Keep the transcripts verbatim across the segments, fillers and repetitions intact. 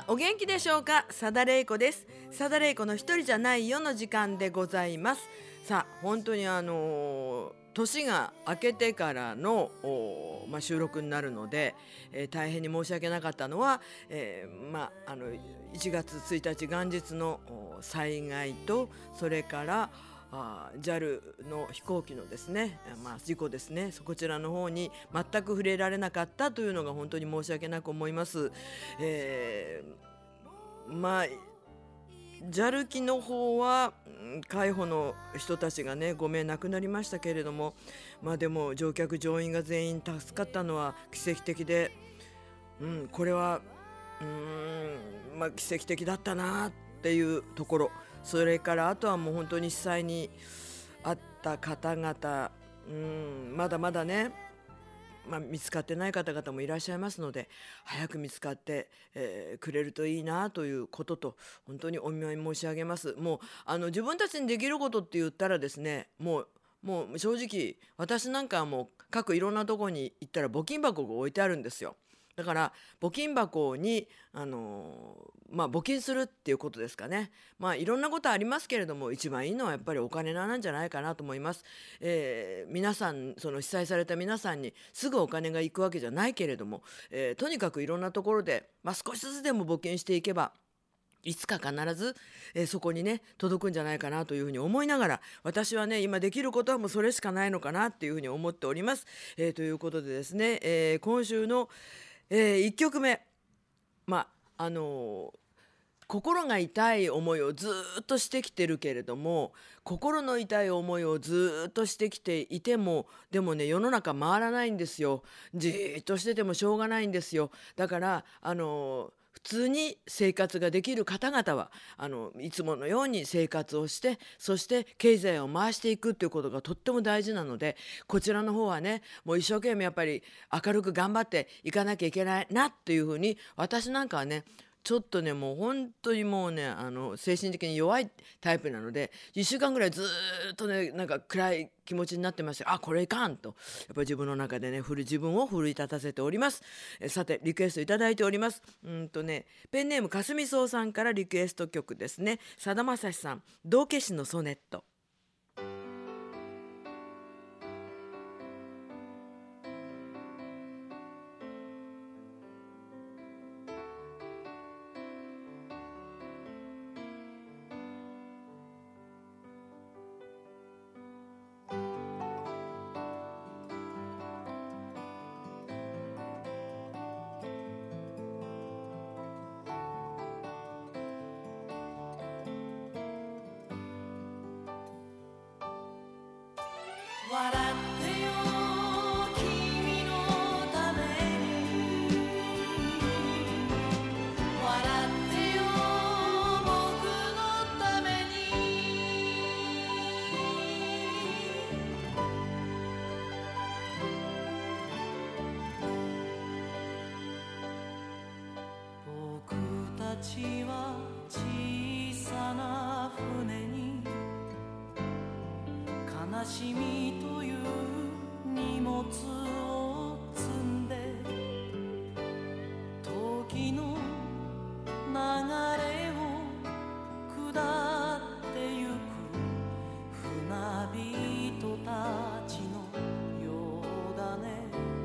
お元気でしょうか。さだれいこです。さだれいこの一人じゃないよの時間でございます。さあ本当にあのー年が明けてからの、まあ、収録になるので、えー、大変に申し訳なかったのは、えーまあ、あのいちがつついたち元日の災害と、それからあ ジャル の飛行機のですね、まあ、事故ですね、こちらの方に全く触れられなかったというのが本当に申し訳なく思います。えー、まあジャル 機の方は海保の人たちがねご名亡くなりましたけれども、まあでも乗客乗員が全員助かったのは奇跡的で、うん、これはうーん、まあ、奇跡的だったなっていうところ、それからあとはもう本当に被災にあった方々、うん、まだまだね、まあ、見つかってない方々もいらっしゃいますので、早く見つかって、えーくれるといいなということと、本当にお見舞い申し上げます。もうあの自分たちにできることって言ったらですね、もうもう正直私なんかはもう各いろんなところに行ったら募金箱が置いてあるんですよ。だから募金箱に、あのーまあ、募金するっていうことですかね。まあいろんなことありますけれども、一番いいのはやっぱりお金なんじゃないかなと思います。えー皆さん、その被災された皆さんにすぐお金が行くわけじゃないけれども、えーとにかくいろんなところで、まあ、少しずつでも募金していけばいつか必ず、えーそこにね届くんじゃないかなというふうに思いながら、私はね今できることはもうそれしかないのかなっていうふうに思っております。えーということでですね、えー今週の、えーいっきょくめ、まああのー心が痛い思いをずーっとしてきてるけれども、心の痛い思いをずーっとしてきていても、でもね世の中回らないんですよ。じーっとしててもしょうがないんですよ。だからあの普通に生活ができる方々はあのいつものように生活をして、そして経済を回していくっていうことがとっても大事なので、こちらの方はねもう一生懸命やっぱり明るく頑張っていかなきゃいけないなっていうふうに、私なんかはねちょっとねもう本当にもうねあの精神的に弱いタイプなので、いっしゅうかんぐらいずーっとねなんか暗い気持ちになってました。あこれいかんと、やっぱり自分の中でねふる自分を奮い立たせております。えさてリクエストいただいております。うんとねペンネームかすみそうさんからリクエスト曲ですね。さだまさしさん、道化師のソネット。 笑ってよ君のために、笑ってよ僕のために、僕たちは小さな船に悲しみという荷物を積んで、時の流れを下ってゆく船人たちのようだね。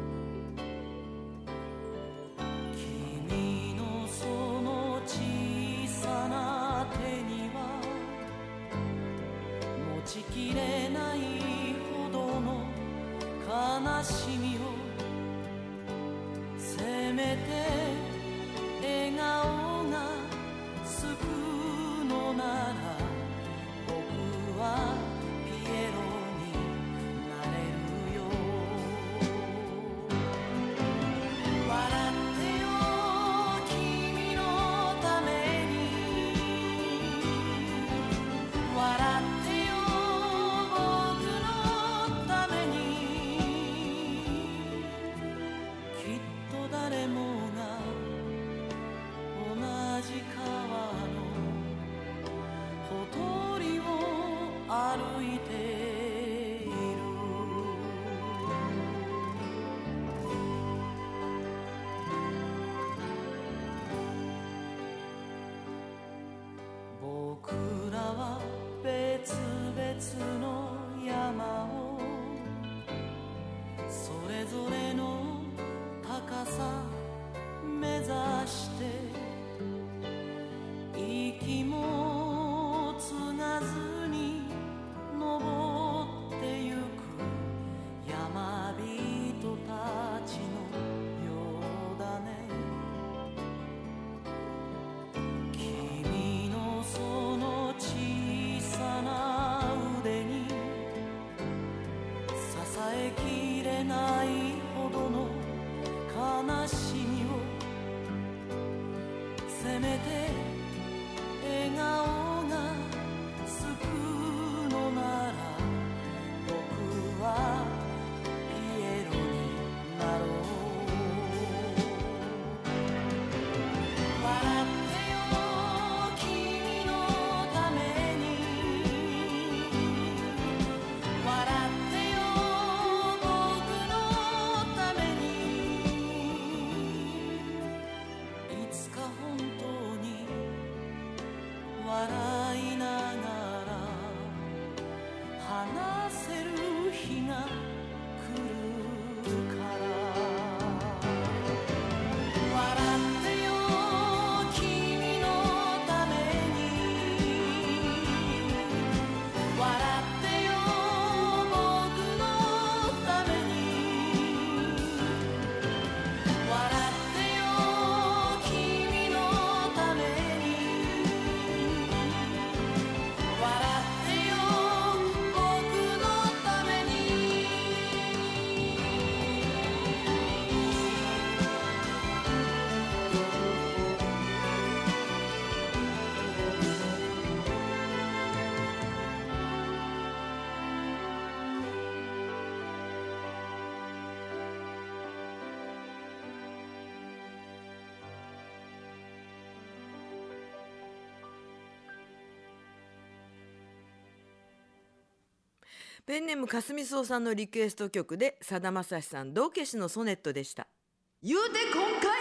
君のその小さな手には持ちきれないほどの悲しみを、せめて笑顔が救うのなら、僕はピエロになれるよ。笑ってよ君のために、笑ってよ僕のために、きっと誰もが同じ川のほとりを歩れないほどの悲しみをせめて笑顔が救うのなら僕はピエロになろう笑ってよ君のために笑ってよ僕のためにいつか本当に笑いながら話せる日が来るから笑ってよ君のために笑ってよ僕のために笑ってよ君のために笑ってよ僕のためにペンネームかすみそうさんのリクエスト曲でさだまさしさん道化師のソネットでした。言うて今回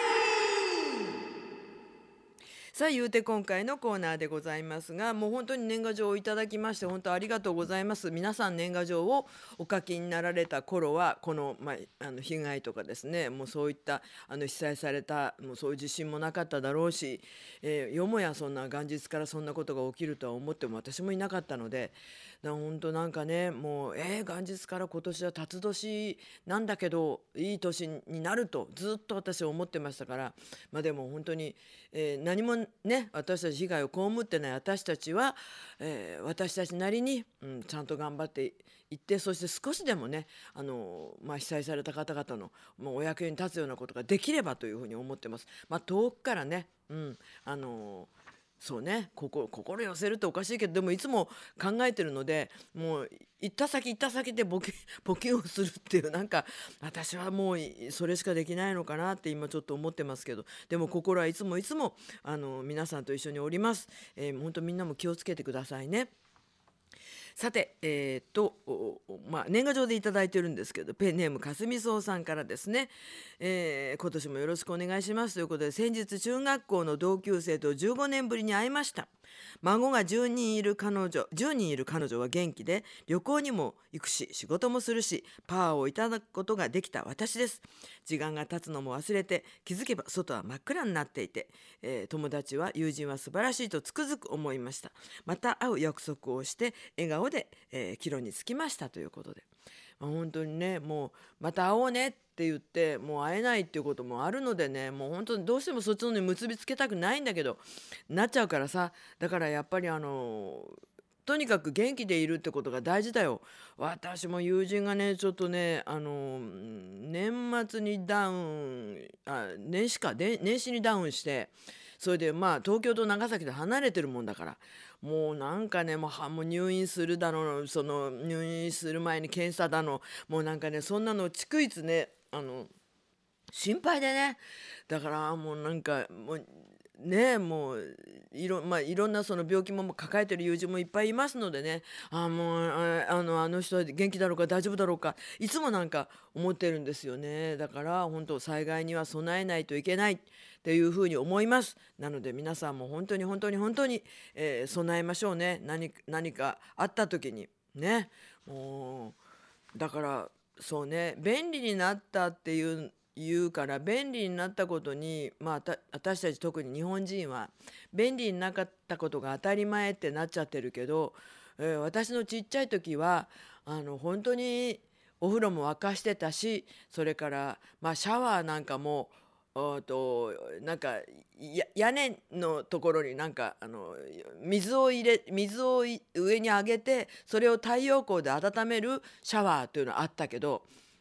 さあ言うて今回のコーナーでございますが、もう本当に年賀状をいただきまして本当ありがとうございます。皆さん年賀状をお書きになられた頃はこの、まあ、あの被害とかですね、もうそういったあの被災されたもうそういう地震もなかっただろうし、えーよもやそんな元日からそんなことが起きるとは思っても私もいなかったので、だから本当なんかね、もうえー、元日から今年は辰年なんだけどいい年になるとずっと私は思ってましたから、まあでも本当に、えー何もね私たち被害を被ってない私たちは、えー私たちなりに、うん、ちゃんと頑張っていって、そして少しでもねあの、まあ、被災された方々のもうお役に立つようなことができればというふうに思ってます。まあ、遠くからね、うんあのそうね、心心寄せるっておかしいけど、でもいつも考えてるので、もう行った先行った先で募金募金をするっていう、なんか私はもういそれしかできないのかなって今ちょっと思ってますけど、でも心はいつもいつもあの皆さんと一緒におります。えー、本当みんなも気をつけてくださいね。さて、えーっと、おおまあ、年賀状でいただいてるんですけど、ペンネームかすみそうさんからですね、えー今年もよろしくお願いしますということで、先日中学校の同級生とじゅうごねんぶりに会いました。孫がじゅうにんいる彼女じゅうにんいる彼女は元気で、旅行にも行くし仕事もするし、パワーをいただくことができた私です。時間が経つのも忘れて、気づけば外は真っ暗になっていて、えー友達は友人は素晴らしいとつくづく思いました。また会う約束をして笑顔で、えー帰路につきましたということで、まあ本当にね、もうまた会おうねって言ってもう会えないっていうこともあるのでね、もう本当にどうしてもそっちの方に結びつけたくないんだけどなっちゃうからさ、だからやっぱりあのとにかく元気でいるってことが大事だよ。私も友人がねちょっとねあの年末にダウンあ年始かで年始にダウンして、それでまあ東京と長崎で離れてるもんだから、もうなんかねもうはもう入院するだの、その入院する前に検査だの、もうなんかねそんなの逐一ねあの心配でね、だからもうなんかもうねもういろ,、まあ、いろんなその病気も抱えてる友人もいっぱいいますのでね、あもうああのあの人は元気だろうか大丈夫だろうかいつもなんか思ってるんですよね。だから本当災害には備えないといけないっていうふうに思います。なので皆さんも本当に本当に本当に、えー備えましょうね。何何かあった時にね、もうだからそうね、便利になったっていう言うから便利になったことに、まあ、た私たち特に日本人は便利になかったことが当たり前ってなっちゃってるけど、えー私のちっちゃい時はあの本当にお風呂も沸かしてたし、それから、まあ、シャワーなんかもおーとなんかや屋根のところになんかあの水を入れ水をい上に上げてそれを太陽光で温めるシャワーというのはあったけど、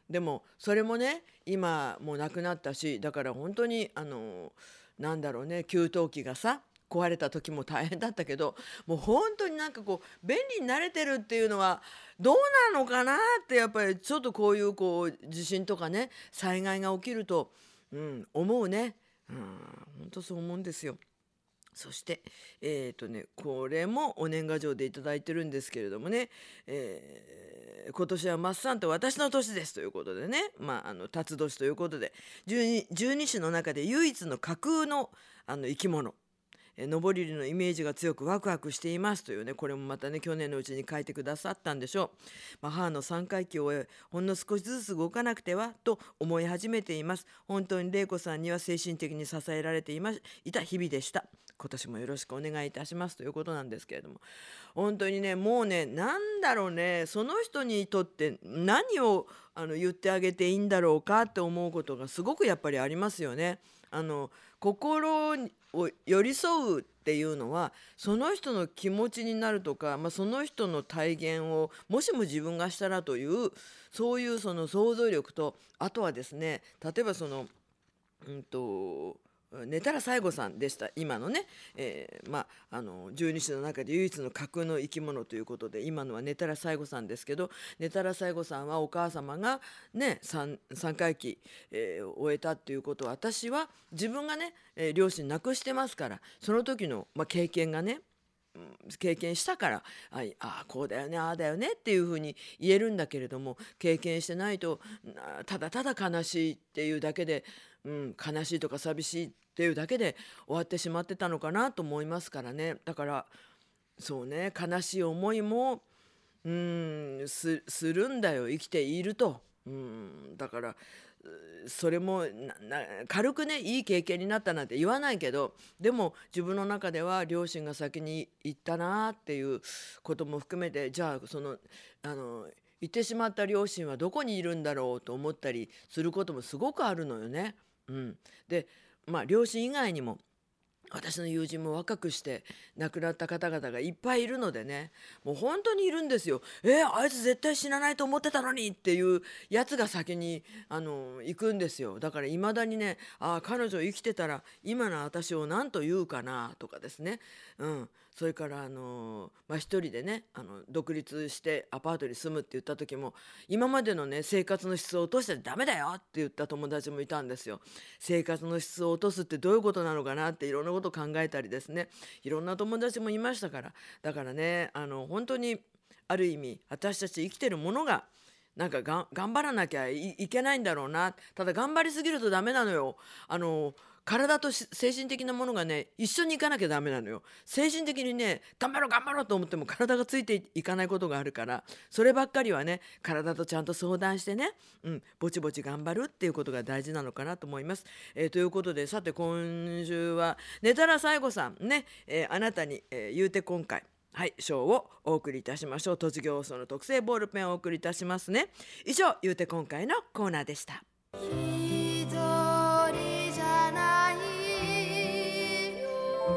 でもそれもね今もうなくなったし、だから本当にあのなんだろうね、給湯器がさ壊れた時も大変だったけど、もう本当になんかこう便利に慣れてるっていうのはどうなのかなって、やっぱりちょっとこういうこう地震とかね災害が起きると、うん、思うね。うん、本当そう思うんですよ。そしてえっ、とねこれもお年賀状でいただいてるんですけれどもね、えー今年はマッサンと私の年ですということでね、まああの辰年ということで、十二十二支の中で唯一の架空のあの生き物、えー上り竜のイメージが強くワクワクしていますというね、これもまたね去年のうちに書いてくださったんでしょう。まあ、母の三回忌を終えほんの少しずつ動かなくてはと思い始めています。本当に玲子さんには精神的に支えられていまいた日々でした。今年もよろしくお願いいたしますということなんですけれども、本当にねもうねなんだろうね、その人にとって何をあの言ってあげていいんだろうかって思うことがすごくやっぱりありますよね。あの心を寄り添うっていうのはその人の気持ちになるとか、まあ、その人の体現をもしも自分がしたらというそういうその想像力と、あとはですね例えばそのうんと寝たら西郷さんでした今のね、えーまあ、あの十二支の中で唯一の架空の生き物ということで、今のは寝たら西郷さんですけど、寝たら西郷さんはお母様がね 3, 3回忌、えー終えたっていうことは、私は自分がね、えー両親亡くしてますから、その時の、まあ、経験がね経験したから、ああこうだよねああだよねっていうふうに言えるんだけれども、経験してないとなただただ悲しいっていうだけで、うん、悲しいとか寂しいっていうだけで終わってしまってたのかなと思いますからね。だからそうね、悲しい思いもうんす、するんだよ生きていると。うんだからうそれもなな軽くねいい経験になったなんて言わないけど、でも自分の中では両親が先に行ったなっていうことも含めて、じゃあそのあの行ってしまった両親はどこにいるんだろうと思ったりすることもすごくあるのよね。うん、でまあ両親以外にも私の友人も若くして亡くなった方々がいっぱいいるのでね、もう本当にいるんですよ。えーあいつ絶対死なないと思ってたのにっていうやつが先にあの行くんですよ。だからいまだにね、ああ彼女生きてたら今の私を何と言うかなとかですね、うん、それからあの、まあ、一人でねあの独立してアパートに住むって言った時も、今までのね生活の質を落としてダメだよって言った友達もいたんですよ。生活の質を落とすってどういうことなのかなっていろんなことを考えたりですね、いろんな友達もいましたから。だからねあの本当にある意味私たち生きてるものがなんかが頑張らなきゃ い, いけないんだろうな。ただ頑張りすぎるとダメなのよ。あの体と精神的なものがね一緒にいかなきゃダメなのよ。精神的にね頑張ろう頑張ろうと思っても体がついていかないことがあるから、そればっかりはね体とちゃんと相談してね、うん、ぼちぼち頑張るっていうことが大事なのかなと思います。えーということで、さて今週は寝たら西郷さんね、えーあなたに、えー言うて今回はい賞をお送りいたしましょう。卒業放送の特製ボールペンをお送りいたしますね。以上言うて今回のコーナーでした。 一人じゃないよ、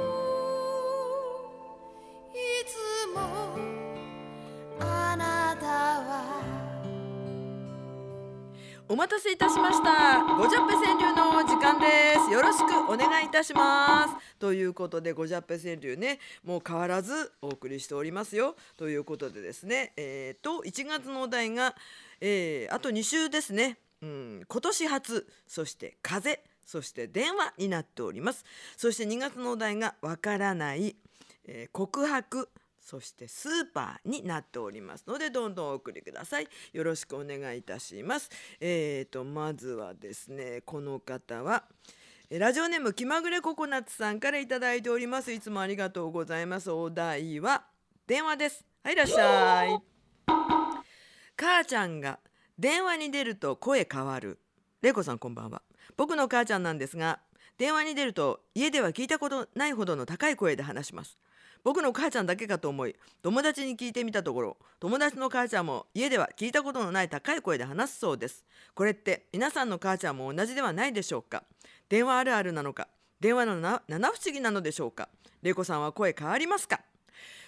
いつもあなたは。 お待たせいたしました。ごじゃっぺ川柳の時間です。よろしくお願いいたします。ということでごじゃっぺ川柳ねもう変わらずお送りしておりますよ。ということでですね、えー、といちがつのお題が、えーあとに週ですね。うん、今年初、そして風、そして電話になっております。そしてにがつのお題がわからない、えー告白、そしてスーパーになっておりますので、どんどんお送りください。よろしくお願いいたします。えーとまずはですね、この方はえラジオネーム気まぐれココナッツさんからいただいております。いつもありがとうございます。お題は電話です。はい、いらっしゃい。母ちゃんが電話に出ると声変わる。れいこさんこんばんは。僕の母ちゃんなんですが、電話に出ると家では聞いたことないほどの高い声で話します。僕の母ちゃんだけかと思い友達に聞いてみたところ、友達の母ちゃんも家では聞いたことのない高い声で話すそうです。これって皆さんの母ちゃんも同じではないでしょうか。電話あるあるなのか、電話のな七不思議なのでしょうか。れいこさんは声変わりますか。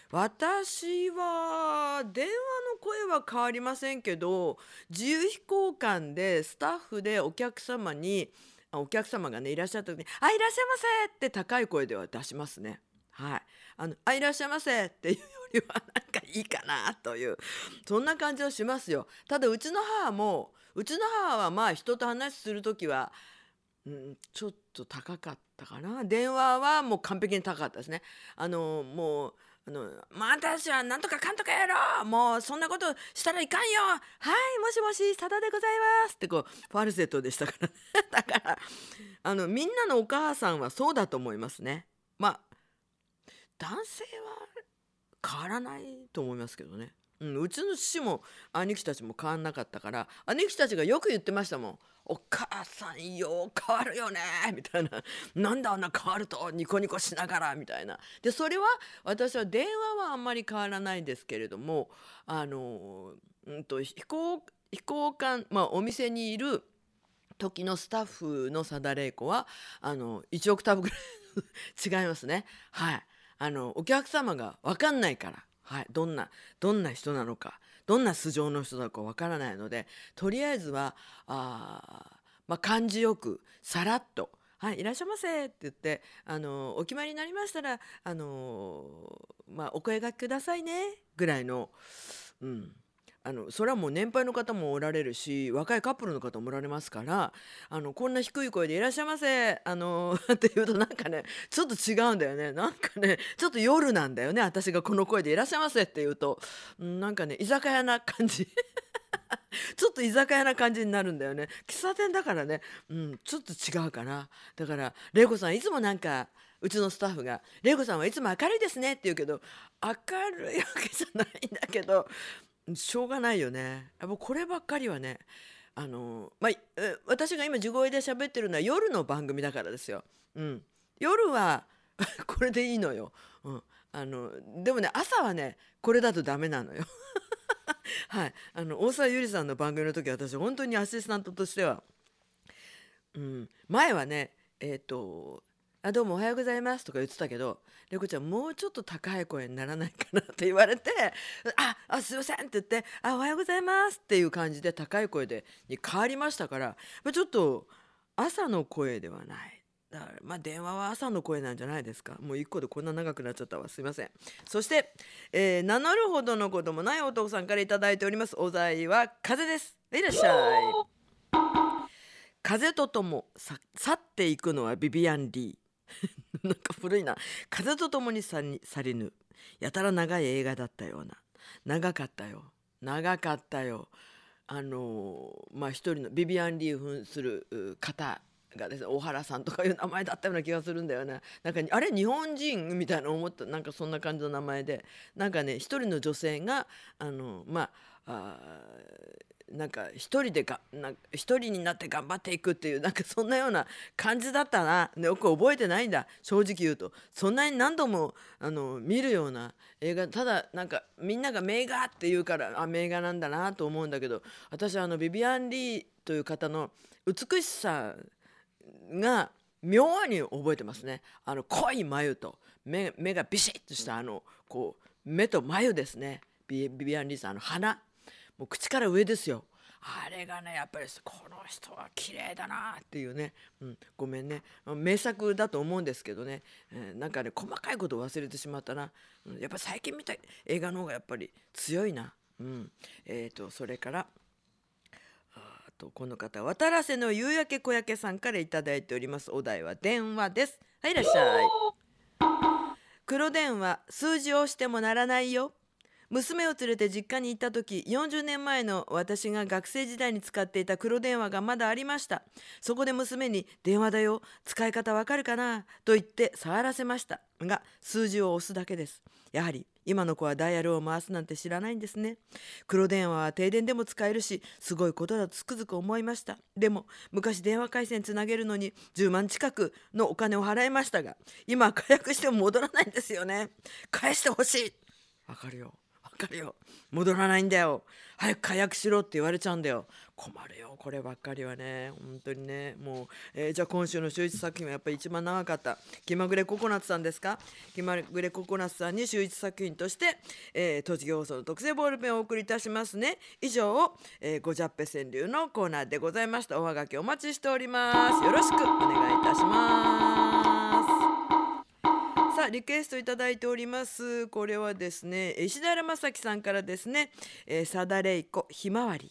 私は電話の声は変わりませんけど、自由飛行館でスタッフでお客様にあお客様がねいらっしゃった時に「あいらっしゃいませ」って高い声では出しますね。はい、あの「あいらっしゃいませ」っていうよりはなんかいいかなというそんな感じはしますよ。ただうちの母もうちの母はまあ人と話する時は、うん、ちょっと高かったかな。電話はもう完璧に高かったですね。あのもうあのまあ私はなんとかかんとかやろう、もうそんなことしたらいかんよ、はいもしもしさだでございますってこうファルセットでしたからねだからあのみんなのお母さんはそうだと思いますね。まあ男性は変わらないと思いますけどね。うん、うちの父も兄貴たちも変わんなかったから、兄貴たちがよく言ってましたもん。お母さんよう変わるよねみたいな、なんであんな変わるとニコニコしながらみたいな。でそれは私は電話はあんまり変わらないですけれども、あのうんと飛行飛行館、まあ、お店にいる時のスタッフの貞玲子はあのいちオクターブぐらい違いますね。はい、あのお客様が分かんないから、はい、どんなどんな人なのかどんな素性の人なのか分からないので、とりあえずはあ、まあ、感じよくさらっと「はいいらっしゃいませ」って言ってあのお決まりになりましたらあの、まあ、お声掛けくださいねぐらいの、うん、あのそれはもう年配の方もおられるし若いカップルの方もおられますから、あのこんな低い声で「いらっしゃいませ」あのって言うとなんかねちょっと違うんだよね。なんかねちょっと夜なんだよね、私がこの声で「いらっしゃいませ」って言うと、うんなんかね居酒屋な感じちょっと居酒屋な感じになるんだよね。喫茶店だからね、うん、ちょっと違うかな。だから玲子さんいつもなんかうちのスタッフが「玲子さんはいつも明るいですね」って言うけど、明るいわけじゃないんだけどしょうがないよね。やっぱこればっかりはね、あのまあえ私が今地声で喋ってるのは夜の番組だからですよ。うん、夜はこれでいいのよ。うん、あのでもね朝はねこれだとダメなのよ。はい、あの大沢ゆりさんの番組の時私本当にアシスタントとしては、うん、前はねえっ、とあどうもおはようございますとか言ってたけど、玲子ちゃんもうちょっと高い声にならないかなって言われてああすいませんって言ってあおはようございますっていう感じで高い声でに変わりましたから、まあちょっと朝の声ではない。だからまあ電話は朝の声なんじゃないですか。もう一個でこんな長くなっちゃったわ、すいません。そして、えー名乗るほどのこともないお父さんからいただいております。お題は風です。いらっしゃい。風とともさ去っていくのはビビアン・リーなんか古いな。風とともに去り去りぬやたら長い映画だったような。長かったよ長かったよ。あのーまあ一人のビビアン・リーを扮するう方がですね、小原さんとかいう名前だったような気がするんだよね。なんかあれ日本人みたいな思った、なんかそんな感じの名前で、なんかね一人の女性があのまああーなんか一人でがなんか一人になって頑張っていくっていうなんかそんなような感じだったな。ねよく覚えてないんだ正直言うと。そんなに何度もあの見るような映画、ただなんかみんなが名画って言うからあ名画なんだなと思うんだけど、私はあのビビアン・リーという方の美しさが妙に覚えてますね。あの濃い眉と 目, 目がビシッとしたあのこう目と眉ですね。ビ, ビビアン・リーさんあの鼻もう口から上ですよ。あれがねやっぱりこの人は綺麗だなっていうね、うん、ごめんね名作だと思うんですけどね、えーなんかね細かいことを忘れてしまったな、うん、やっぱ最近見た映画の方がやっぱり強いな、うん、えーとそれからあとこの方渡良瀬の夕焼け小焼けさんからいただいております。お題は電話です。はいいらっしゃい。黒電話数字を押しても鳴らないよ。娘を連れて実家に行った時、よんじゅうねんまえの私が学生時代に使っていた黒電話がまだありました。そこで娘に電話だよ、使い方わかるかなと言って触らせましたが、数字を押すだけです。やはり今の子はダイヤルを回すなんて知らないんですね。黒電話は停電でも使えるしすごいことだとつくづく思いました。でも昔電話回線つなげるのにじゅうまん近くのお金を払いましたが、今は解約しても戻らないんですよね。返してほしい。わかるよわかるよ、戻らないんだよ。早く解約しろって言われちゃうんだよ。 困るよこればっかりはね、本当にね。もう、えーじゃあ今週の週一作品はやっぱり一番長かった気まぐれココナッツさんですか。気まぐれココナッツさんに週一作品として、えー、栃木放送の特製ボールペンをお送りいたしますね。以上、えー、ごじゃっぺ川柳のコーナーでございました。おはがきお待ちしております。よろしくお願いいたします。さあリクエストいただいております。これはですね、石田正樹さんからですね、えー、佐田玲子ひまわり。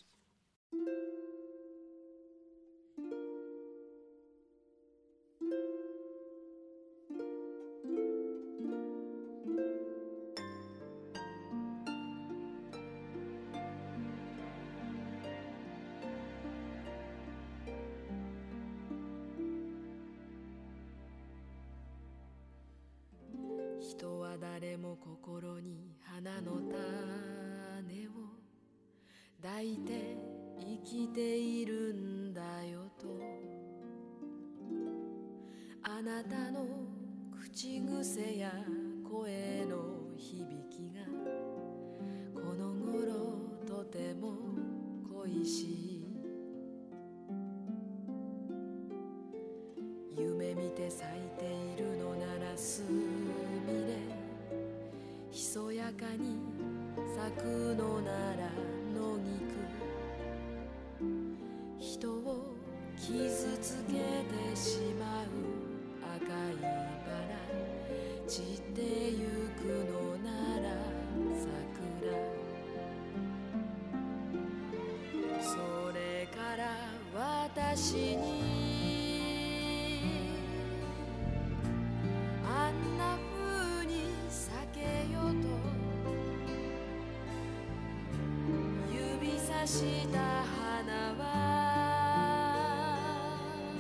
人は誰も心に花の種を抱いて生きているんだよと、あなたの口癖や声の響きがこの頃とても恋しい。夢見て咲いているのならすみれ、ひそやかに咲くのなら野菊、人を傷つけてしまう赤いバラ、散ってゆくのなら桜、それから私にあんな風に咲けよと指さした花は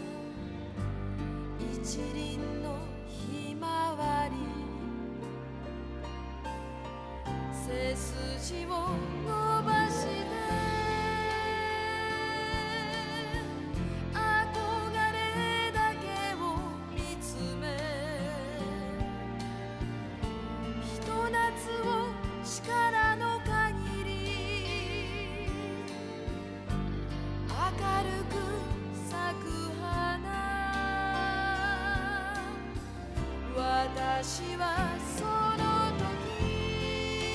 一輪のひまわり、背筋を伸ばして力の限り明るく咲く花、私はその時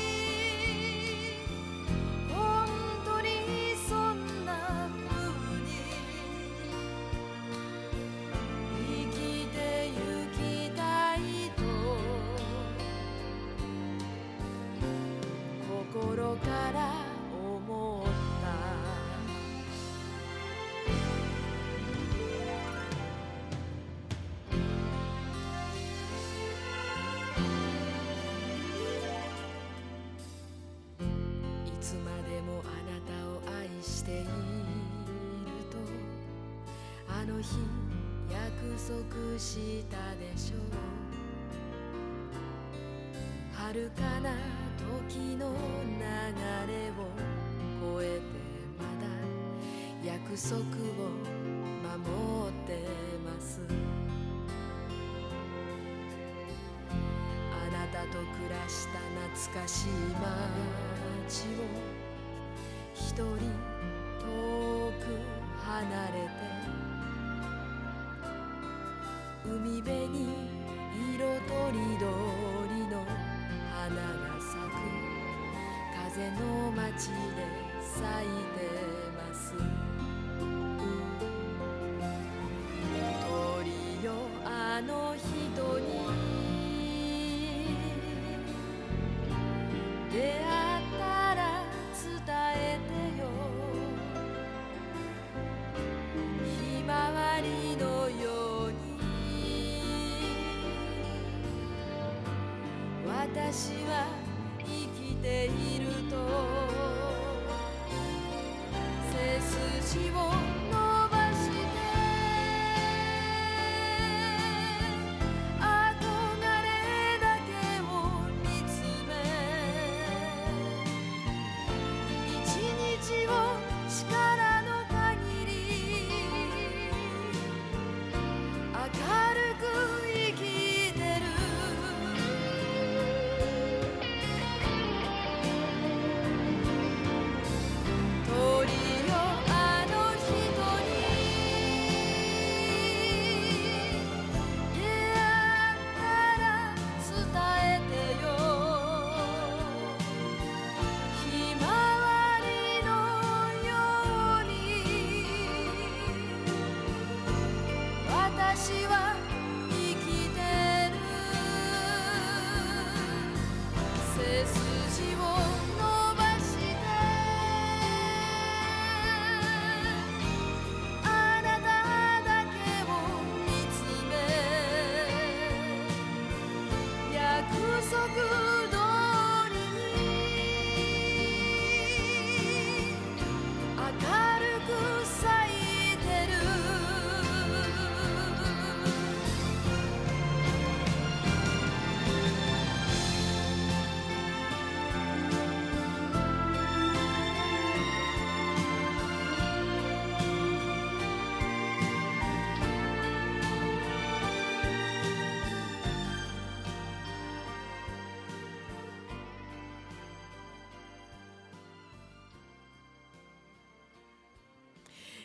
本当にそんな風に生きてゆきたいと心から思った。いつまでもあなたを愛しているとあの日約束したでしょう。遥かな時の流れを越えてまだ約束を守ってます。あなたと暮らした懐かしい街を一人遠く離れて、海辺に色とりどりの花が咲く風の街で咲いてます。鳥よあの人に出会ったら伝えてよ、ひまわりのように私は生きていると、背筋を伸ばして憧れだけを見つめ、一日を力の限り明るく生きてる。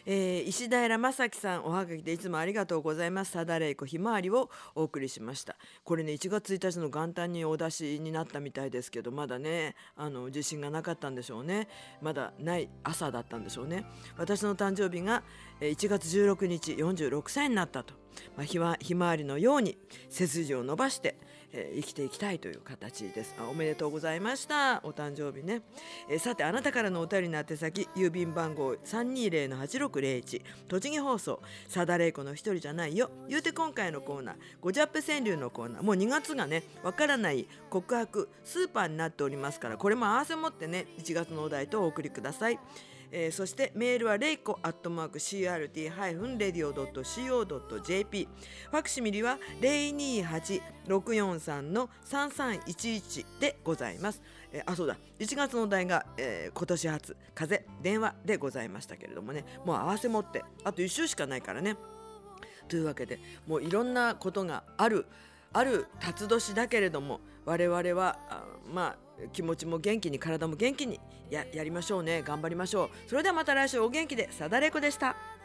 えー、石平正樹さん、おはがきでいつもありがとうございます。さだれいこひまわりをお送りしました。これねいちがつついたちの元旦にお出しになったみたいですけど、まだねあの自信がなかったんでしょうね。まだない朝だったんでしょうね。私の誕生日がいちがつじゅうろくにちよんじゅうろくさいになったと、まあ、ひま、ひまわりのように背筋を伸ばして、えー、生きていきたいという形です。あ、おめでとうございました、お誕生日ね。えー、さてあなたからのお便りの宛先、郵便番号 さんにーぜろのはちろくぜろいち 栃木放送さだれいこの一人じゃないよ。言うて今回のコーナーごジャップ川柳のコーナー、もうにがつがねわからない告白スーパーになっておりますから、これも合わせ持ってねいちがつのお題とお送りください。えー、そしてメールはレイコアットマーク シーアールティー レディオ ドット シーオー ドット ジェーピー、 ファクシミリは ゼロにーはち ろくよんさん さんさんいちいち でございます。えー、あそうだいちがつのお題が、えー、今年初風電話でございましたけれどもね、もう合わせ持ってあといっ週しかないからね。というわけでもういろんなことがあるある辰年だけれども、我々はあまあ気持ちも元気に体も元気に や, やりましょうね。頑張りましょう。それではまた来週お元気で。さだれいこでした。